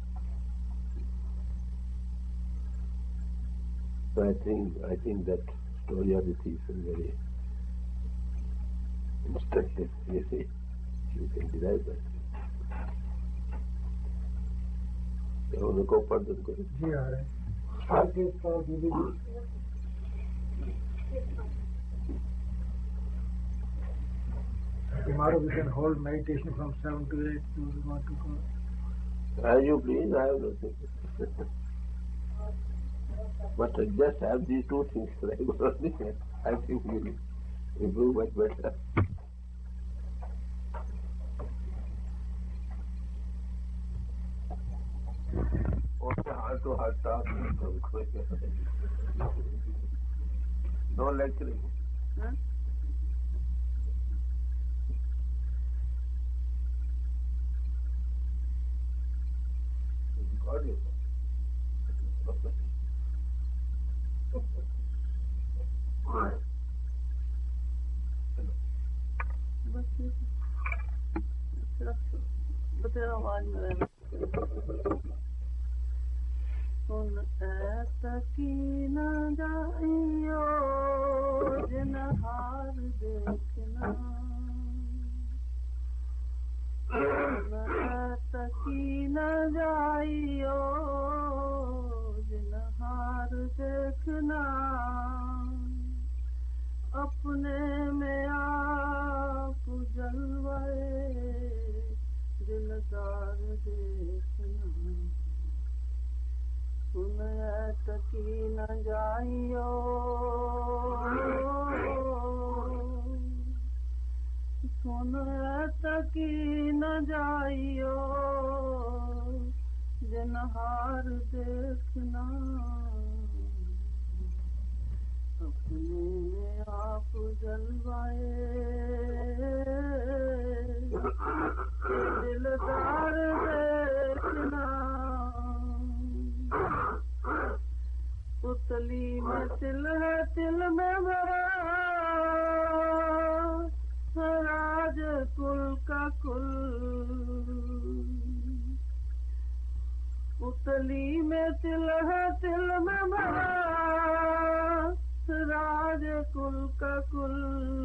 So I think, I think that story of the thief is very instructive, you see. You can derive that. You want to go further? Go ahead. जी आ रहे हैं। आगे तो दीदी tomorrow we can hold meditation from seven to eight. Do you want to go? As you please, I have nothing. But just have these two things regularly. I think you will improve much better. Okay, heart to heart talk. No lecturing. Huh? Got it. बस बतेरा आवाज में रहना सुन ऐसा की न जाइयो जिन हार देखना सुन ऐसा की तकी न जाइयो सुन तकी न जाइयो जनहार देखना अपने में आप जलवाए दिलदार देखना पुतली में तिल है तिल में भरा राज कुल का कुल पुतली में तिल है तिल में भरा राज कुल का कुल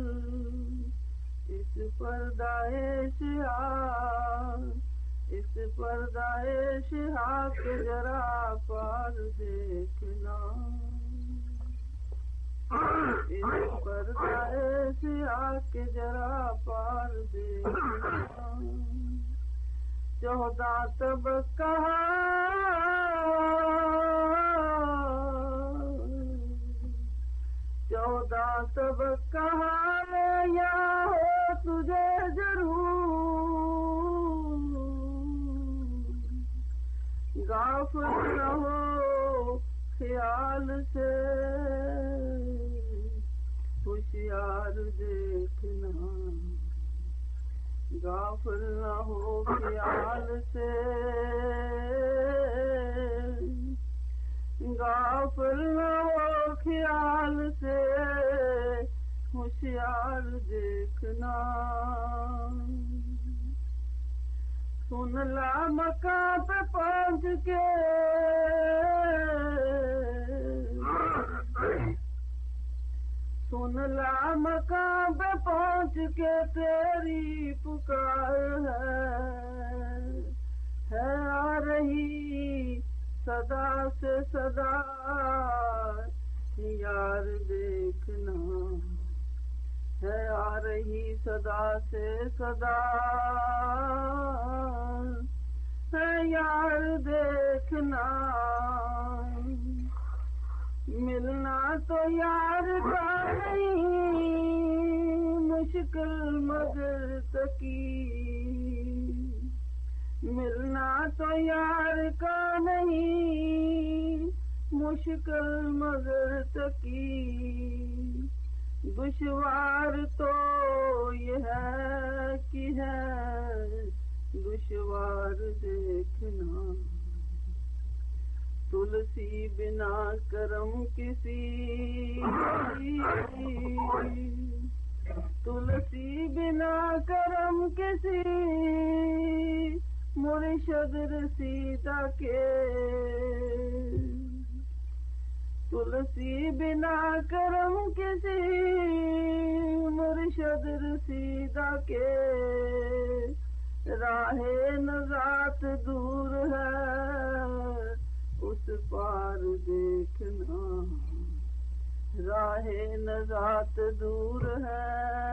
इस पर्दाए शिहार इस पर्दाए शिहार के जरा पार देखना इस पर्दाए शिहार के जरा पार देखना चौदह तब कहा चौदह तब कहा या हो तुझे जरूर गाफिल न हो ख्याल से होशियार देखना गाफिल न हो ख्याल से गाफिल न हो ख्याल से होशियार देखना सुन ला मकां पे पहुंच के सुन ला मकां पे पहुंच के तेरी पुकार है है आ रही सदा से सदा यार देखना है आ रही सदा से सदा है यार देखना मिलना तो यार का नहीं मुश्किल मगर तकी मिलना तो यार का नहीं मुश्किल मगर तकी दुश्वार तो ये है कि है दुश्वार देखना तुलसी बिना करम किसी तुलसी बिना करम किसी मुर्शद रसीदा के तुलसी बिना करम किसी मुर्शद रसीदा के राहे नजात दूर है उस पार देखना राहे नजात दूर है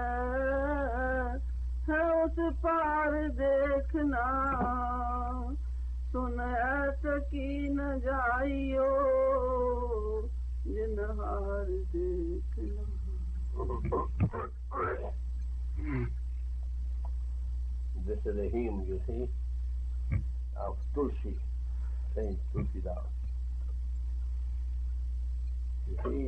है उस पार देखना सुन तकी न जाइयो जिनहार देखना This is a hymn, you see, of Tulsi, Saint Tulsidas. You see,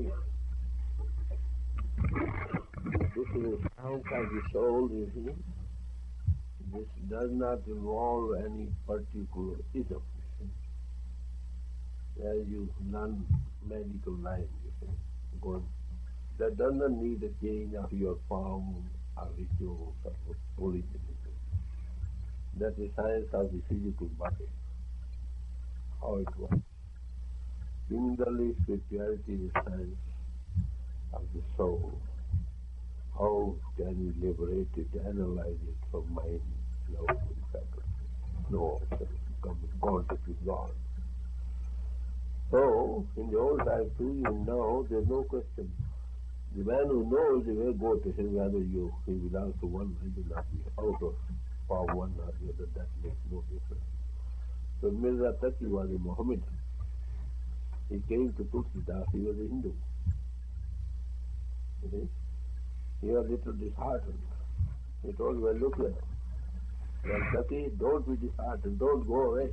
this is a sound of the soul, you see. This does not involve any particular ism, you see. As you learn medical line, you see, going, that does not need a change of your form or rituals or religion. That is science of the physical body, how it works. Similarly, spirituality is science of the soul. How can you liberate it, analyze it from mind, love, and faculty? No, come in contact with God. So, in the old time too, you know, there's no question. The man who knows the way, go to him, whether you, he belongs to one, he will not be out of for one or the other, that makes no difference. So Mirza Taqi was a Mohammedan. He came to Tulsidas, he was a Hindu. You see? He was a little disheartened. He told, well, look here. Well, Sati, don't be disheartened, don't go away.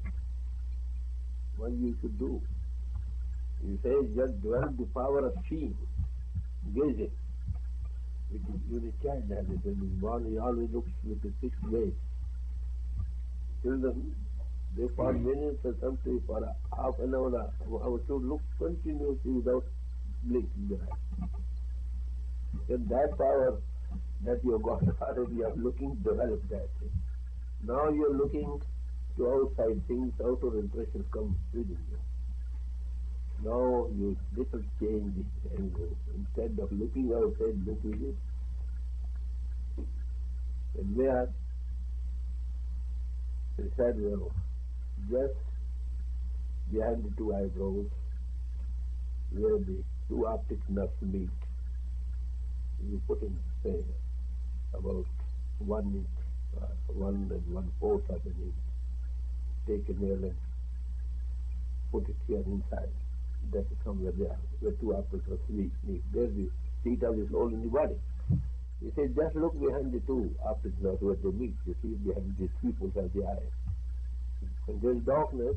What you should do? He says, just develop the power of seeing, gazing. Which is, when a child has it, when he's born, he always looks with a fixed gaze. Children, they for minutes or something, for a half an hour, hour to look continuously without blinking their eyes. And that power that you have got already, you are looking, develop that. Now you are looking to outside things, outer impressions come within you. Now you little change the angle. Instead of looking outside, look within. And where he said, well, just behind the two eyebrows, where the two optic nerves meet, you put in, say, about one inch, uh, one and one fourth of an inch. Take a nail and put it here inside. That is somewhere there, where two optic nerves meet. There's the seat of the soul in the body. He said, just look behind the two optic nerves where they meet. You see behind the pupils of the eye. And there's darkness.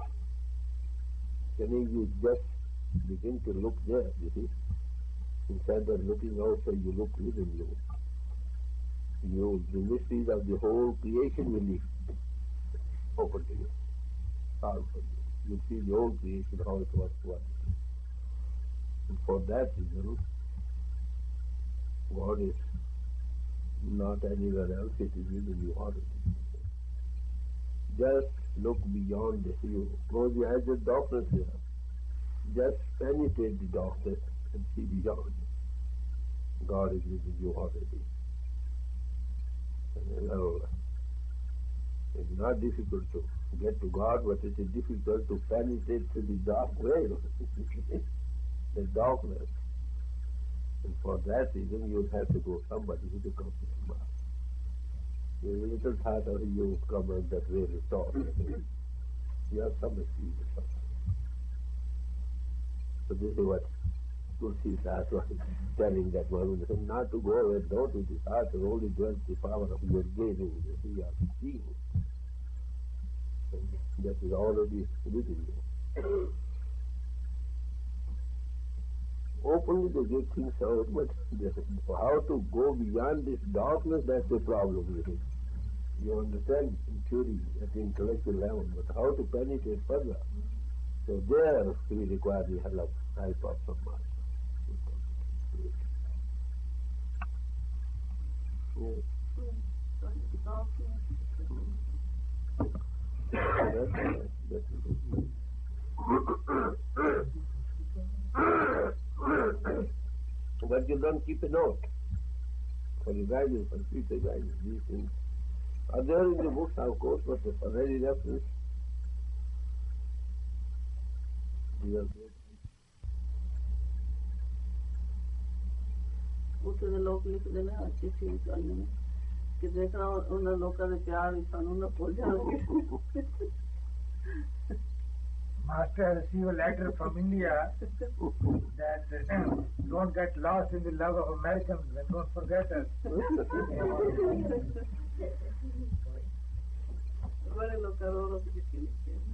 Then you just begin to look there, you see. Instead of looking outside, you look within you. You, the mysteries of the whole creation will be open to you, solved for you. You'll see the whole creation, how it was what. And for that reason, God is not anywhere else, it is within you already. Just look beyond this. You close your eyes with darkness here. Just penetrate the darkness and see beyond. God is within you already. And, well, it's not difficult to get to God, but it is difficult to penetrate through the dark veil, the darkness. And for that reason, you have to go somebody who to come to the Master. You have a little thought of you come and that way to talk. You have some experience of that. So this is what Tulsidas was telling that one, not to go away, don't do this heart, only dwells the power of your gazing, you see, of seeing. And that is already within you. Openly they give things out, but how to go beyond this darkness, that's the problem with it. You understand in theory at the intellectual level, but how to penetrate further? So there we require the help, help of some master. Yes. That's right. That's right. But you don't keep a note for the guidance, for future guidance. These things are there in the books, of course, but for any reference, these are great. ਉੱਥੇ ਦੇ ਲੋਕ ਲਿਖਦੇ ਨੇ ਅੱਛੀ ਚੀਜ਼ ਚਾਹੀਏ ਨੇ ਕਿ ਦੇਖਣਾ ਉਹਨਾਂ ਲੋਕਾਂ ਦੇ ਪਿਆਰ ਵਿੱਚ ਸਾਨੂੰ ਨਾ ਭੁੱਲ ਜਾਣਗੇ. Master received a letter from India that uh, don't get lost in the love of Americans and don't forget us. बड़े लोग करोड़ों की चिट्ठी लिखते हैं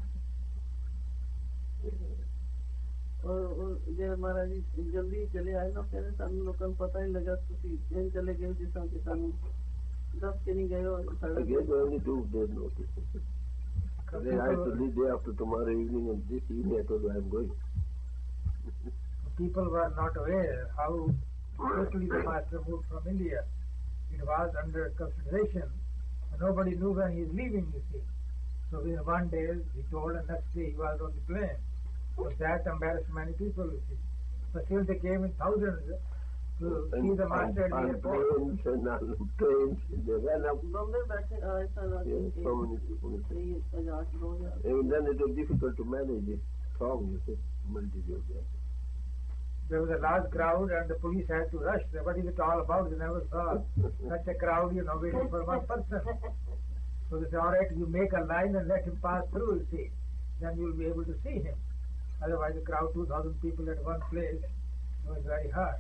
और जे महाराज जी जल्दी चले आए ना फिर सानू लोगों को पता ही लगा तुसी इन चले गए जिस तरह के सानू दस के नहीं गए और I gave only two days notice. Then I have to leave day after tomorrow evening, and this evening I told you I am going. People were not aware how quickly the master moved from India. It was under consideration. Nobody knew when he is leaving, you see. So in one day he told, and next day he was on the plane. So that embarrassed many people, you see. But still they came in thousands to And see the master on, at the on airport. trains and on trains, they ran up. Bombay बैठे ऐसा लगा Yes, so many people. कि हजार दो हजार Even then it was difficult to manage it. Strong, you see, multitude there. There was a large crowd and the police had to rush. What is it all about? They never saw such a crowd, you know, waiting for one person. So they said, all right, you make a line and let him pass through, you see. Then you'll be able to see him. Otherwise, a crowd, two thousand people at one place, was very hard.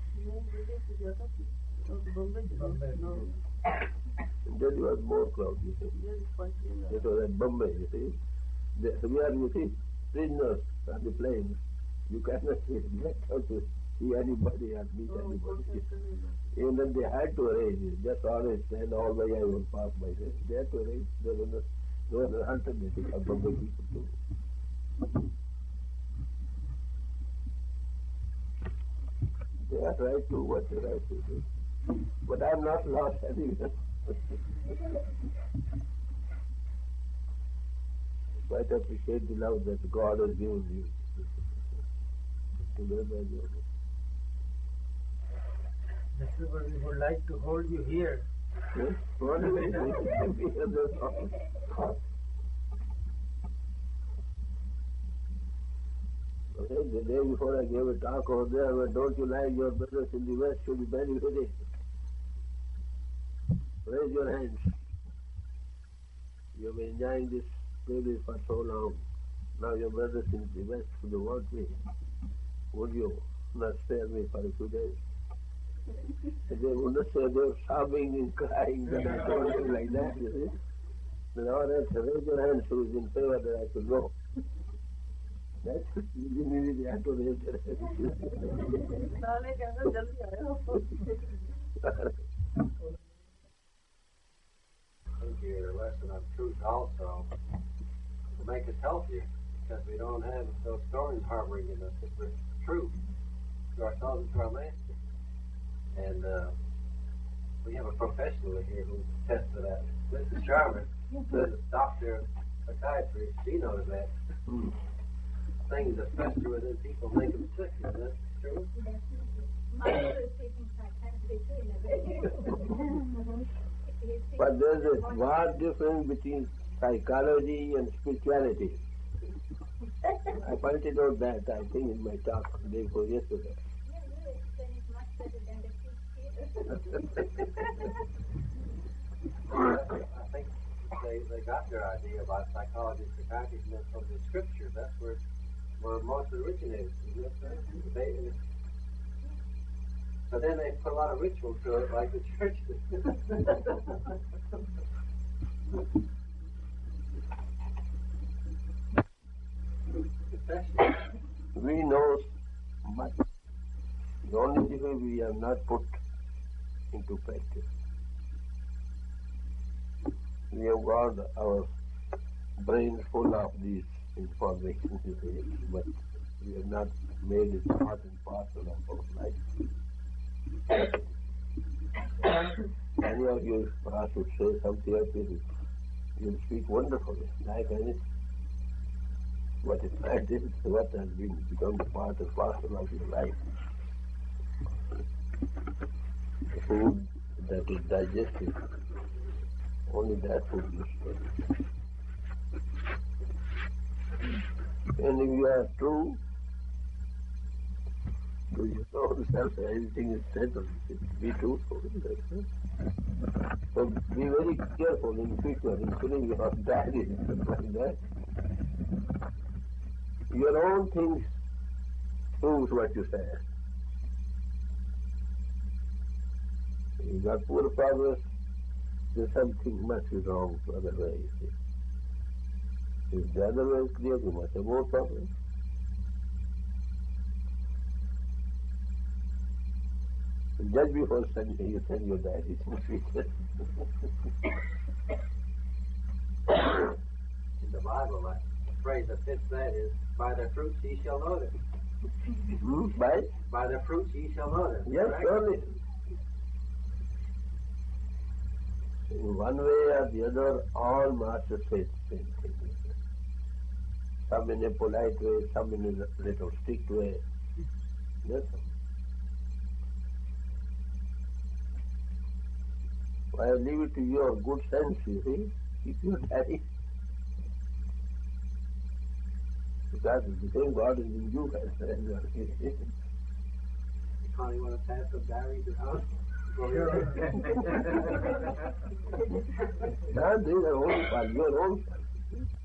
Bombay. No. Delhi was more crowd, you see. It was at Bombay, you see. The, here, you see, prisoners on the plane. You cannot see, get out to see anybody or meet anybody. Even then they had to arrange it. Just always stand all the way I will pass by there. They had to arrange. There was no, there was no alternative for Bombay people too. They are right to what they right to do. But I am not lost anywhere. Quite appreciate the love that God has given you. Mister We would like to hold you here. Yes? What is it? Okay, the day before I gave a talk over there, but don't you like your brothers in the West should be benefited? Raise your hands. You've been enjoying this privilege for so long. Now your brothers in the West should want me. Would you not spare me for a few days? They would not say they were sobbing and crying that I told you like that, you see. Then all right, raise your hands who is in favor that I should go. That's immediately I have to raise your hands. Thank you. Your lesson on truth also to make us healthier, because we don't have those thorns harboring in us if we're true to ourselves and to our master. And uh, we have a professional here who attests to that. Missus Sharman, the doctor, psychiatrist, she knows that. Hmm. Things that fester within people make them sick, isn't that true? My mother is taking psychiatry too in a way. But there's a vast difference between psychology and spirituality. I pointed out that, I think, in my talk the day before yesterday. Yeah, you explain it much better than the kids I think they, they got their idea about psychology and psychiatry from the scriptures. That's where where most originated. Isn't that right? They, but then they put a lot of ritual to it, like the church did. We know much. The only thing we have not put into practice. We have got our brain full of these information, but we have not made it part and parcel of our life. Any of you perhaps would say something else, you speak wonderfully, like anything. But it's like this, what has been become part and parcel of your life. The food that is digested, only that food you speak. And if you are true to your own self, everything is settled. Be truthful. So be very careful in future, including your diary and stuff like that. Your own things proves what you say. You got poor progress, there's something must be wrong the other way, you see. If the other way is clear, you must have more progress. Just before Sunday, you send your diary to future. In the Bible, like, the phrase that fits that is, by their fruits ye shall know them. Hmm? By? By their fruits ye shall know them. Yes, right? surely. In one way or the other, all masters say the same thing. Some in a polite way, some in a little strict way. Yes, sir. I leave it to your good sense, you see. Keep your diary. Because the same God is in you as well. Connie, want to pass some diaries around? Now, these are only for your own self.